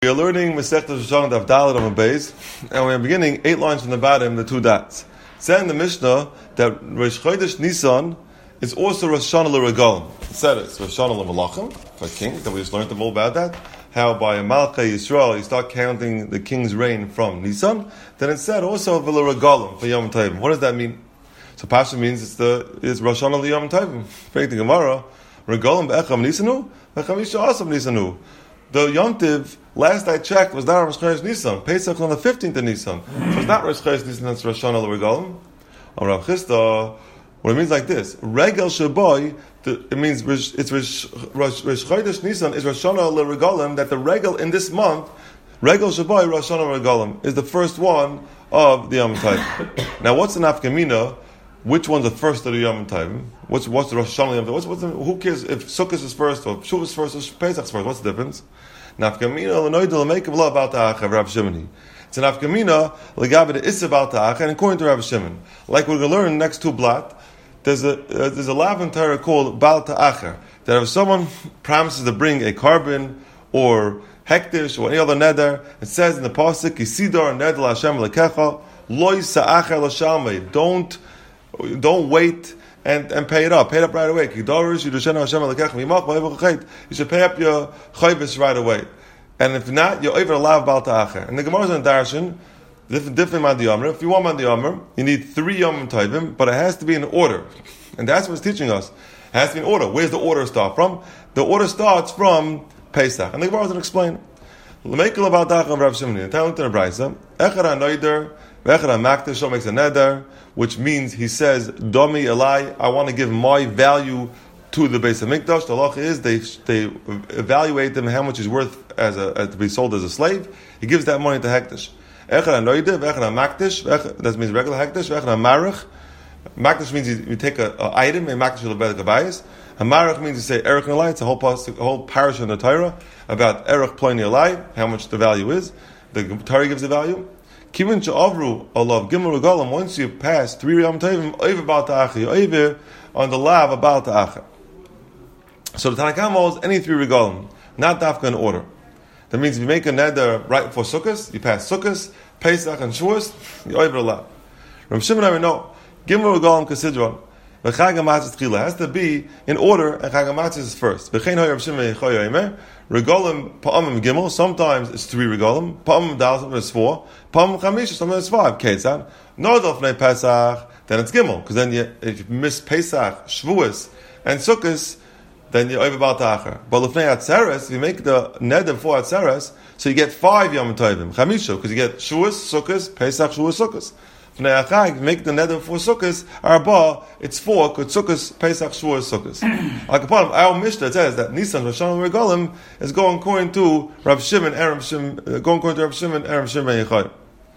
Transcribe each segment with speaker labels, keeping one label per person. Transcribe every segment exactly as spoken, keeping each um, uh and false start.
Speaker 1: We are learning Masechtas Rosh Hashanah Daf Daled on the base, and we are beginning eight lines from the bottom, the two dots. It said in the Mishnah that Rosh Chodesh Nisan is also Rosh Hashanah l'Regalim. It said it's Rosh Hashanah l'Malachim, for king, that we just learned all about that. How by Malchei Yisrael you start counting the king's reign from Nisan. Then it said also l'Regalim for Yom Tovim. What does that mean? So Pasha means it's the it's Rosh Hashanah l'Yom Tovim. Break the Gemara. Regalim be'echam Nisanu, be'chamisha asam Nisanu. The Yom Tiv, last I checked, was not Rosh Chodesh Nisan. Pesach on the fifteenth of Nisan. So it's not Rosh Chodesh Nisan, it's Rosh Hashanah l'Regalim. On Rav Chisda, what it means like this: Regel Shaboy, it means it's Rosh Chodesh Nisan is Rosh Hashanah l'Regalim. That the regel in this month, Regel Shaboy Rosh Hashanah l'Regalim, is the first one of the Yom Tovim. Now, what's the nafkamina? Which one's the first of the Yom Tovim? What's what's the Rosh Hashanah Yom Tovim? What's, what's the, who cares if Sukkot is first or Shavuos is first or Pesach's first? What's the difference? Nafkamina l'noidel l'meikav lo about ta'acha Rav Shimon. It's a nafkamina l'gabe the is about ta'acha, and according to Rav Shimon, like we're going to learn next two blat, there's a uh, there's a lav in Torah called bal ta'acha, that if someone promises to bring a carbon or hektish or any other neder, it says in the pasuk Yisidor neder Hashem lekecha lo yisa'acher l'shalmei. Don't Don't wait and, and pay it up. Pay it up right away. You should pay up your chayvis right away. And if not, you're over a lav bal ta'acher. And the Gemara is in Darshan, different, different Mandi Yomer. If you want Mandi Yomer, you need three Yom Tovim, but it has to be in order. And that's what it's teaching us. It has to be in order. Where's the order start from? The order starts from Pesach. And the Gemara is going to explain. L'meikul bal ta'acher of Rav Shimon. Tell him to the Brisa. Echad ha-noider, v'echad ha-makdash, so makes a neder, which means he says, Domi Elai, I want to give my value to the Beis HaMikdash. The halacha is they they evaluate them how much he's worth as a as to be sold as a slave. He gives that money to Hektish. Echad ha-noide, v'echad ha-makdash, that means regular Hektish, v'echad ha-marach. Makdash means you, you take an item, and Makdash will be the Gabayas. Ha-marach means you say Erech Elai. It's a whole, a whole parish in the Torah about Erech Ploni Elai, how much the value is. The Torah gives the value. Kivin she'avru alav gimel regalim. Once you pass three Yom Tovim, over bal ta'acha, you over on the lav of bal ta'acha. So the Tanakh holds any three regalim, not dafka in order. That means if you make a neder right before Sukkot, you pass Sukkot, Pesach, and Shavuos, you over the lav. Rav Shimon I know gimel regalim kasidron. The Chag HaMatzah Tchila has to be in order, and Chag HaMatzah is first. V'chein hoy Rav Shimon Yechoy Yomer, Regalim Pa'amim Gimel, sometimes it's three Regalim, Pa'amim Dal, sometimes it's four, Pa'amim Chamisha, sometimes it's five. Ketzad, Nordal Fnei Pesach, then it's Gimel, because then you, if you miss Pesach, Shavuos, and Sukkos, then you're over Bal Ta'acher. But Lefnei Atzeres, if you make the Neder for Atzeres, so you get five Yom Tovim, Chamisha, because you get Shavuos, Sukkos, Pesach, Shavuos, Sukkos. Fnei Achag, make the neder for Sukkos, Arba, it's four, because Sukkos, Pesach, Shavuos, Sukkos. Like upon our Mishnah, it says that Nisan, Rosh Hashanah, Regalim is going according to Rav Shimon, and Rav Shimon, uh, going according to Rav Shimon, and Rav Shimon Yechoy.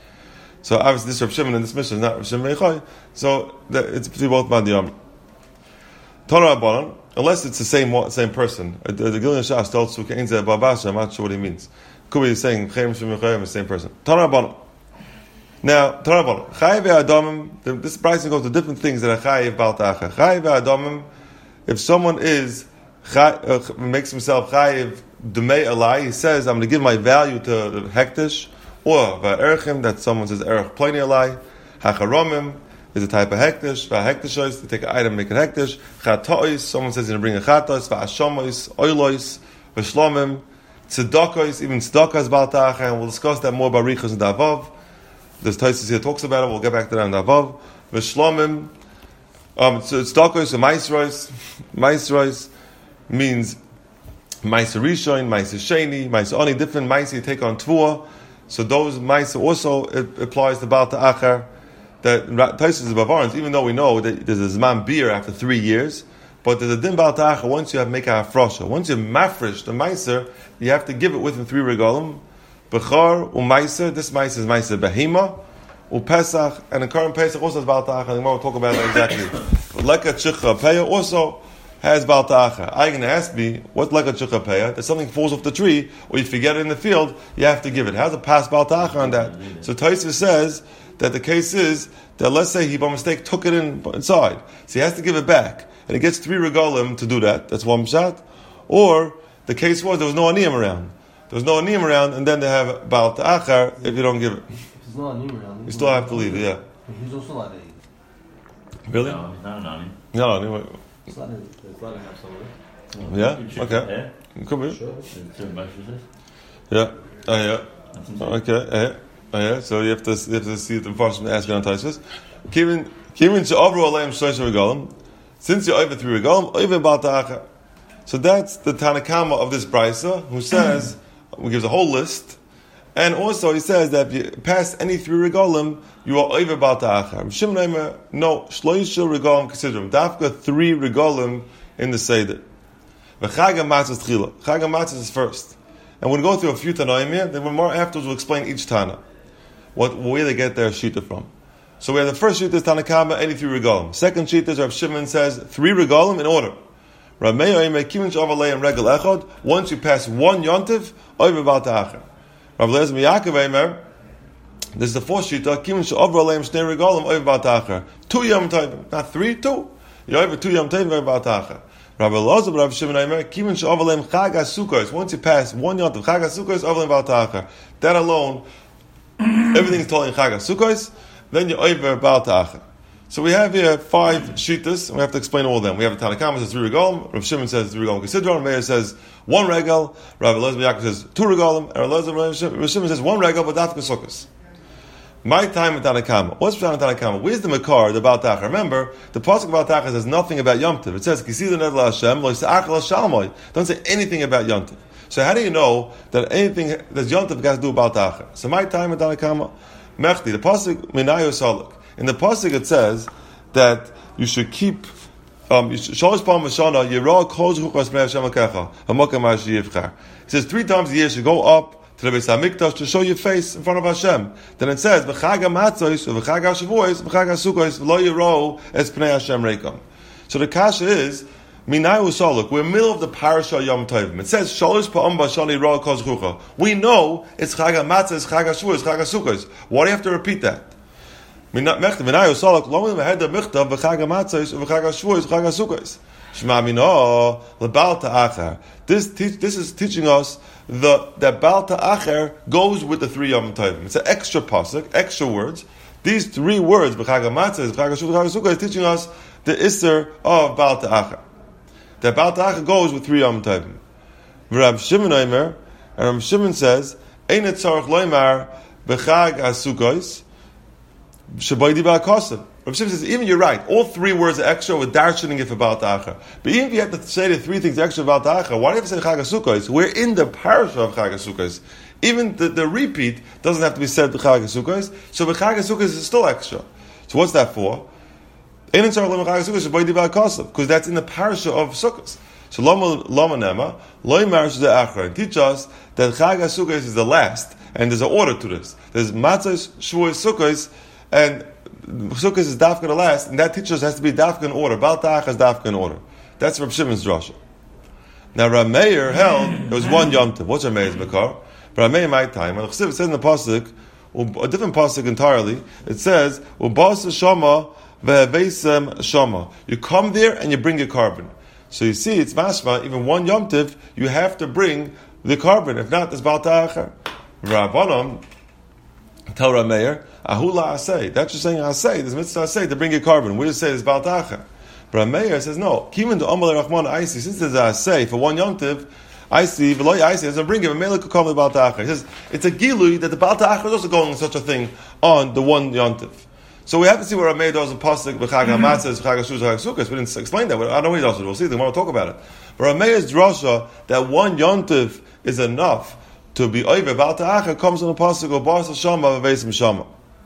Speaker 1: So obviously this Rav Shimon in this Mishnah is not Rav Shimon Yechoy, so the, it's between both Mandi Yomer. Tana Rabbanan, unless it's the same same person. The Gilyon Shas tells Sukkah Einzeh Babasha, I'm not sure what he means. Could be saying Chaim Shimon Yechoy, the same person. Tana Rabbanan. Now, Tarabon, Chayiv Adamim, this pricing goes to different things that are Chayiv Bal Ta'acha. Chayiv Adamim, if someone is, uh, makes himself Chayiv Dumei Alai, he says, I'm going to give my value to the Hektish, or Va'erchim, that someone says Erech Ploni Alai, Hacharomim is a type of Hektish, Va'hektishois, to take an item, make it Hektish, Chatois, someone says he's going to bring a Chatos, Va'ashomois, Oilois, V'shlomim, Tzedakos, even Tzedakos Bal Ta'acha, and we'll discuss that more by Riches and Davav. This Taisus here talks about it. We'll get back to that in the above. V'shlomim. Um, so it's Dakos and Maisrois. Maisrois means Maiser Rishon, Maiser Sheni, Maiser Oni. Different Maiser you take on Tvua. So those Maiser also it applies to Bal Ta'acher. That Taisus is Bavarans. Even though we know that there's a Zman beer after three years, but there's a Din Bal Ta'acher once you have make a Hafrosha. Once you mafresh the Maiser, you have to give it within three regalim. Bechar u'Maiser, this Maiser is Maiser Behema, u'Pesach, and the current Pesach also has Bal Ta'acha, and we'll talk about that exactly. Leka Tshikha Peya also has Bal Ta'acha. I'm going to ask me, what's Leka Tshikha Peya? That something falls off the tree, or you forget it in the field, you have to give it. How's it pass Bal Ta'acha on that? So Taisa says that the case is that let's say he by mistake took it in, inside, so he has to give it back, and he gets three regalim to do that. That's one shot. Or the case was there was no aniyim around. there's no anim around, and then they have Baal Ta'achar if you don't give it.
Speaker 2: If there's no anim around,
Speaker 1: you still have to leave it, yeah.
Speaker 2: He's also allowed to eat.
Speaker 1: Really?
Speaker 3: No, he's not an anim.
Speaker 1: No, anyway.
Speaker 2: It's allowed to, it's allowed to have some of it.
Speaker 1: Yeah? Okay. Could be.
Speaker 2: Sure.
Speaker 1: Yeah. Oh, yeah. Okay. Yeah. Oh, yeah. So you have to you have to see the person asking on Taisus. Kivin Kivin she'avru aleim shloisha regalim. Since you're over three regalim, over Baal Ta'achar. So that's the Tanakama of this brisa, who says, who gives a whole list, and also he says that if you pass any three regalim, you are over Baal Ta'achar. Shimon Eimer, no, shloisha regalim consider them. Dafka three regalim in the seder. V'chag hamatzos tchila. Chag hamatzos is first. And we'll go through a few Tanaim here, then more afterwards we'll explain each Tana. What, where they get their shita from. So we have the first shita is Tanakama, eighty-three regalim. Second shita is Rav Shimon says, three regalim in order. Rav Meir Eimer, kimin she'avalei and regel echad, once you pass one yontiv, over Baal Ta'achar. Rav Lezer Yaakov Eimer, this is the fourth shita, kimin she'avalei and shnei regalim, over Baal Ta'achar. Two yom tovim, not three, two. You're over two yom tovim, over Baal Ta'achar. Rabbi Elazar, Rabbi Shimon Eimer, Kimin she'avalem Chag HaSukkos. Once you pass one yontiv, Chag HaSukkos, avalem Baal Ta'achar. That alone, everything is told in Chag HaSukkos. Then you're over Baal Ta'achar. So we have here five shitas, and we have to explain all of them. We have the Tanakama says three regalim. Rabbi Shimon says three regalim consider. Meir says one regal. Rabbi Elazar Yaakov says two regalim. And Rabbi Shimon says one regal, but dafka sukkos. My time with Tanakama. What's Pshat in Tanakama? Where's the Makar, the Baal Ta'achar? Remember, the pasuk about Ta'achar says nothing about Yom Tov. It says, Kisida Nedla Hashem, Lo Yisa'achal Shalmoy. Don't say anything about Yom Tov. So how do you know that anything that Yom Tov got to do about Ta'achar? So my time with Tanakama, Mechti, the pasuk Minayu Saluk. In the pasuk it says that you should keep um Shalosh Pam V'Shana Yirah Kol Zchukas Bnei Hashem Akecha Hamokam Hashi Yivchar. It says three times a year you should go up to the Beis HaMikdash to show your face in front of Hashem. Then it says, V'chag HaMatzos, V'chag HaShavuos, V'chag HaSukkos, V'lo Yiro Es Pnei Hashem Reikam. So the kasha is, Minayu Saluk, we're in the middle of the parasha Yom Tovim. It says, Shalosh Pa'am B'Shana Yirah Kol Zchucha. We know it's Chag HaMatzos, Chag HaShavuos, Chag HaSukkos. Why do you have to repeat that? Minayu Saluk, Lo Yim Ha'ed HaMichtav, V'chag HaMatzos, V'chag HaShavuos, V'chag HaSukkos. Shema Mino, L'Baal Ta'achar. This this is teaching us the that Baal Ta'achar goes with the three Yom Tovim. It's an extra pasuk, extra words. These three words, B'chag HaMatzos, B'chag HaShavuos, B'chag HaSukkos, is teaching us the Isser of Baal Ta'achar. That Baal Ta'achar goes with three Yom Tovim. Rav Shimon Eimer, and Rav Shimon says, Ein etzarich loymar B'chag HaSukkos, Shabaydi Ba'akasim. Rav Shimon says, even you're right, all three words are extra with darshaning it for Baal Ta'achar. But even if you have to say the three things extra about Ta'achar, why do you have to say Chag HaSukkos? We're in the parasha of Chag HaSukkos. Even the, the repeat doesn't have to be said to Chag HaSukkos, so the Chag HaSukkos is still extra. So what's that for? Because that's in the parasha of Sukkos. So Lama Lama Nema, Loi Marish the Achar, and teach us that Chag HaSukkos is the last, and there's an order to this. There's Matzos, Shavuos, Sukkos, and Sukkot is dafka the last, and that teaches us has to be dafka in order. Baal Ta'achar is dafka in order. That's Rav Shimon's drasha. Now Rav Meir held there was one Yom Tov. What's Rav Meir's makar? Rav Meir my time. And it says in the pasuk, a different pasuk entirely. It says, "Ubas shama ve'avesem shama." You come there and you bring your carbon. So you see, it's mashma. Even one Yom Tov, you have to bring the carbon. If not, it's Baal Ta'achar. Rabbanon tell Rav Meir, Ahula Asay. That's just saying Asay. There's mitzvah Asay to bring a carbon. We just say it's Baal Ta'achar. But Rav Meir says no. Kimin to Amal Rahman Aisi. Since there's Asay for one yontiv, Aisi v'loy Aisi doesn't bring him. And Melech could come with Baal Ta'achar. He says it's a gilui that the Baal Ta'achar is also going on such a thing on the one yontiv. So we have to see what Rav Meir does in pasuk b'chag hamatzos, b'chag hashuvos, b'chag sukkos. We didn't explain that. I don't know what he does. We'll see. We'll talk about it. But Rav Meir's drasha that one yontiv is enough to be over Baal Ta'achar comes on the pasuk of Bar Shama v'Veisim Shama.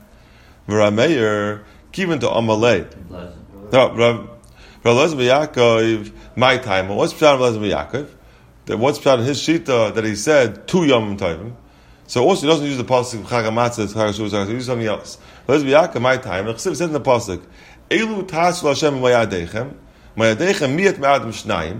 Speaker 1: Rav Meir given to Amalei. No, Rav Elazar Yaakov. My time. What's Pshat Rav Elazar Yaakov? That what's Pshat in his shita that he said two Yom Tovim. So also he doesn't use the pasuk of Chag HaMatzos, Chag HaShavos, he uses something else. Elazar Yaakov. My time. The Chesiv said in the pasuk, Elu Tashu Hashem Mayadechem, Mayadechem Miyat Me'adim Shnayim.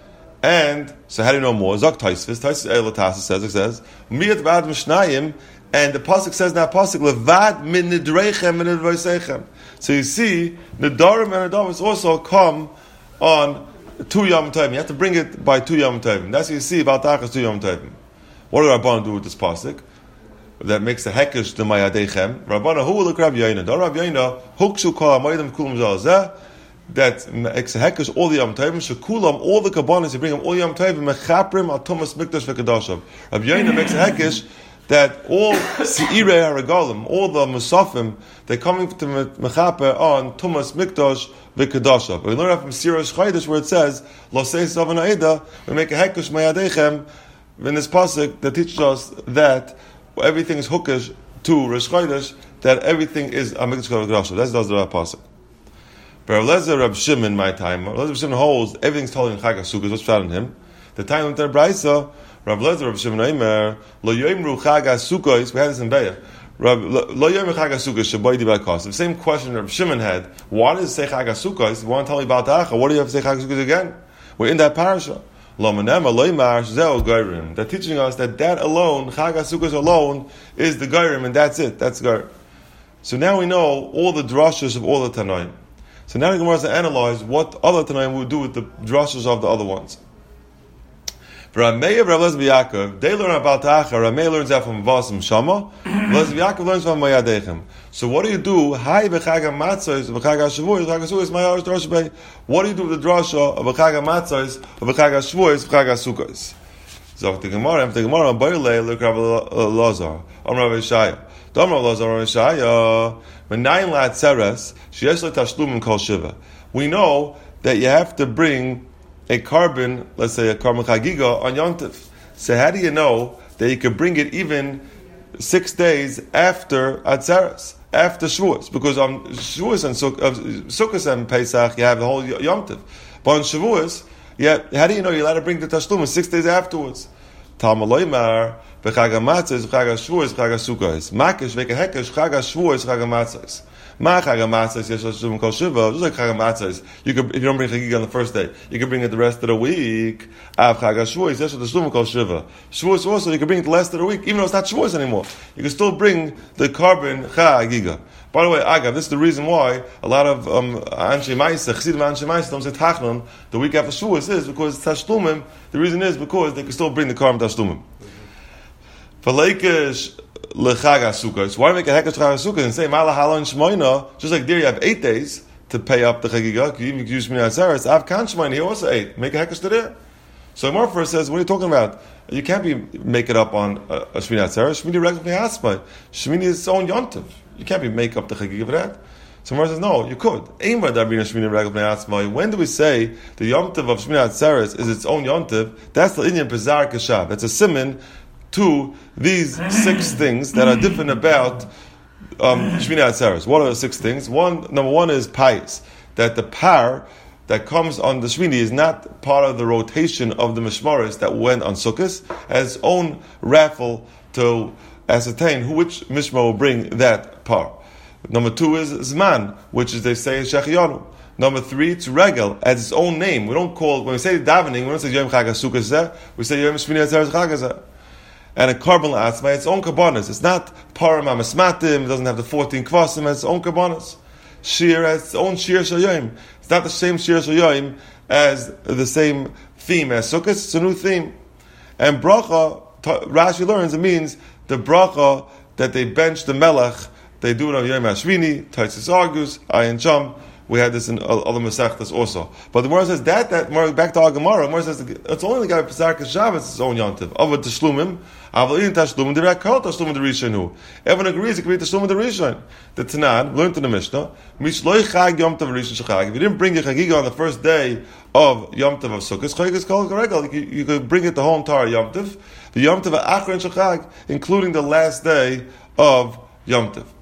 Speaker 1: And so how do you know more? Zok Taisvis, Taisvis Elatasa says, it says, Miyat Ba'ad Mishnayim, and the pasuk says in that pasuk, Levad min nidreichem min nidreisechem. So you see, Nidarim and Nidarim also come on two Yom Tovim. You have to bring it by two Yom Tovim. That's what you see about Ta'achar two Yom Tovim. What do Rabbanan do with this pasuk? That makes the hekesh the mayadechem. Rabbanan who will look Rabbi Yoina? Don't Rabbi Yoina huksu kol hamaydim kulam zalzeh. That makes the hekesh all the yom tovim. Shekulam all the kabbanis. You bring them all yom tovim. Mechaprim al tumas mikdash v'kedashav. Rabbi Yoina makes a hekesh that all seirei haragalim, all the musafim, they're coming to mechaper on tumas mikdash v'kedashav. We learn that from Sirah Shchaydish where it says lo sei savan aida. We make a hekesh mayadechem in this pasuk that teaches us that everything is hookish to Rosh Chodesh, that everything is a mikdash v'kedashav. That's the other pasuk. But Rav Lezer Rav Shimon, my time, Rav Lezer Rav Shimon holds everything's told in Chag HaSukkos. What's found in him? The time of the Braisa, Rav Lezer Rav Shimon Aimer lo yomru Chag HaSukkos. We had this in Be'er. Lo yomru Chag HaSukkos shaboy di b'akos. The same question Rav Shimon had. Why does it say Chag HaSukkos? You want to tell me about Ta'acha? What do you have to say Chag HaSukkos again? We're in that parasha. Lo menema lo yimar zeo geirim. They're teaching us that that alone, Chag HaSukkos alone, is the geirim, and that's it. That's geirim. So now we know all the drashas of all the Tanoim. So now the Gemara has to analyze what other Tanaim would do with the drashas of the other ones. For Rameir, Rav Lezer Yaakov, they learn about Ta'acha. Rameir learns that from Vasim Shama. Lezer Yaakov learns from Mayadechem. So what do you do? Hi b'chag ha'matzos, b'chag ha'shavuos, b'chag ha'sukkos, ma'yar drasha b'ay. What do you do with the drasha of b'chag ha'matzos, b'chag ha'shavuos, b'chag ha'sukkos? So the Gemara, the Gemara, Bailei, look Rav Lazar, Am Rav Yeshaya. Dom Rav Lazar, Rav Yeshaya. We know that you have to bring a carbon, let's say a carbon chagiga on Yontif. So how do you know that you can bring it even six days after Atzeres, after Shavuos? Because on Shavuos and Suk- uh, Sukkot and Pesach you have the whole Yontif. But on Shavuos, yeah, how do you know you're allowed to bring the Tashlum six days afterwards? Talmud Loimar, b'chag ha'matzos, b'chag ha'shvuos, b'chag ha'sukkos. Makish v'kehekesh, b'chag ha'shvuos, b'chag ha'matzos. Ma chag ha'matzos, yesh ha'shuvim kol shiva. Just like chag ha'matzos, you could, if you don't bring chagiga on the first day, you can bring it the rest of the week. Av chag ha'shvuos, yesh ha'shuvim kol shiva. Shvuos also, you can bring it the last of the week, even though it's not shvuos anymore. You can still bring the carbon chagiga. By the way, Agav, this is the reason why a lot of um, Anshe Maisa, Chassidim Anshe Maisa don't say Tachnon the week after Shavuos is because Tashlumim. The reason is because they can still bring the carbon Tashlumim. For Leikish Lechag HaSukkos, why make a Hekesh Chag HaSukkos and say Mala Halon Shmoina? Just like there you have eight days to pay up the Chagiga. You even use Shmini Atzeres. Av Kan Shmoina, he also eight. Make a Hekesh to there. So Gemara first says, what are you talking about? You can't be make it up on a, a Shmini Atzeres. Shmini Regel Pnei Shmini is its own Yontiv. You can't be make up the Chagiga for that. So Gemara says, no, you could. When do we say the Yontiv of Shmini Atzeres is its own Yontiv? That's the Indian Pezar Keshav. That's a siman to these six things that are different about um, Shmini Atzeres. What are the six things? One, number one is pious. That the par that comes on the Shmini is not part of the rotation of the Mishmaris that went on Sukkot, as its own raffle to ascertain who which Mishmar will bring that par. Number two is Zman, which is they say Shechiyanu. Number three, it's Regel, as its own name. We don't call, when we say davening, we don't say Yom Chag HaSukkos, we say Yom Shmini Atzeres Chag Hazeh. And a carbon la'atzma, its own karbonis. It's not param amasmatim, it doesn't have the fourteen kvasim, it has its own karbonis. Shir has its own shir shayoim. It's not the same shir shayoim as the same theme as Sukkot, it's a new theme. And bracha, Rashi learns, it means the bracha that they bench the melech, they do it on Yom HaShmini, Taitzis argues, Ayin Sham. We had this in other Masechtas also. But the Gemara says that, that more back to our Gemara, the Gemara says it's only the guy Pesach Shabbos it's his own Yontiv. Of a Tashlumim, Aval in Tashlumim, direct Kol Tashlumim the Rishonu. Everyone agrees it can be Tashlumim the Rishon. The Tanan, learned in the Mishnah, Mishloi Chag Yom Tov Rishon Shechag. If you didn't bring your Chagiga on the first day of Yom Tov of Sukkot, Chag is called Regel. You could bring it the whole entire Yom Tov. The Yom Tov of Achron Shechag, including the last day of Yom Tov.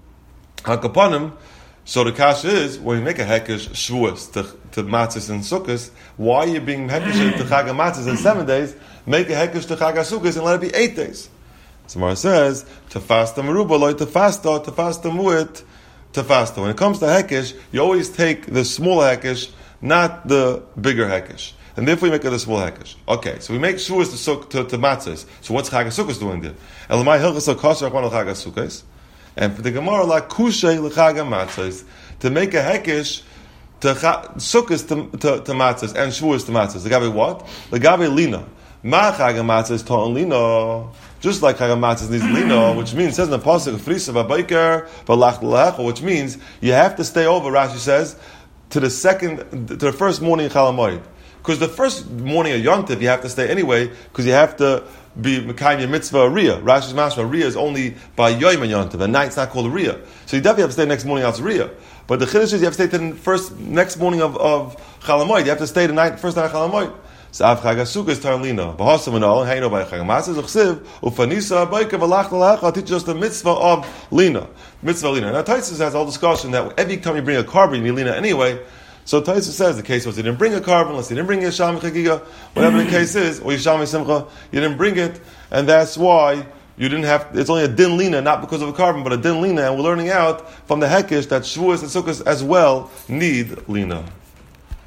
Speaker 1: HaKapanim, so the kasha is, when you make a hekesh shvuos to, to matzos and sukkos, why are you being hekesh to chag matzos in seven days? Make a hekesh to chag sukkos and let it be eight days. Samar says, to fast the meruba, like to fast to fast the muit, to fast. When it comes to hekesh, you always take the smaller hekesh, not the bigger hekesh. And therefore you make it a small hekesh. Okay, so we make shvuos to, suk, to, to matzos. So what's chag sukkos doing there? Elamai hilchas akasha akwan chag sukkos. And for the Gemara, like kushay l'chag matzos, to make a hekesh to sukkos to, to, to matzos and shvuos to matzos. The gabe what? The gabe lina. Ma Chag HaMatzah is Ta'on Lina. Just like Chag HaMatzah needs Lina, which means, it says in the Pasuk, Frisa V'Baiker V'Lach L'Lecha, which means you have to stay over, Rashi says, to the second, to the first morning of Chol Hamoed. Because the first morning of Yom Tov, you have to stay anyway, because you have to be Mekayim your mitzvah Riyah. Rashi's mashma Riyah is only by Yom and Yom Tov. At night it's not called a Riyah. So you definitely have to stay next morning out Riyah. But the Chiddush is you have to stay to the first, next morning of, of Chol Hamoed. You have to stay the night, first night of Chol Hamoed. So Av Chag HaSukkah is Tar Lina. B'hasam and all, Haino by Chag HaMatzah, Zechsiv, Ufanisa, Baika, V'lach L'Lecha, I'll teach us the mitzvah of Lina. Mitzvah Lina. Now Taisus has all discussion that every time you bring a carbon, you need Lina anyway. So Taisus says the case was he didn't bring a carbon, unless he didn't bring a Yisham Chagiga, whatever the case is, or Yisham Simcha, you didn't bring it, and that's why you didn't have, it's only a din lina, not because of a carbon, but a din lina, and we're learning out from the Hekesh that Shavuos and Sukkot as well need lina.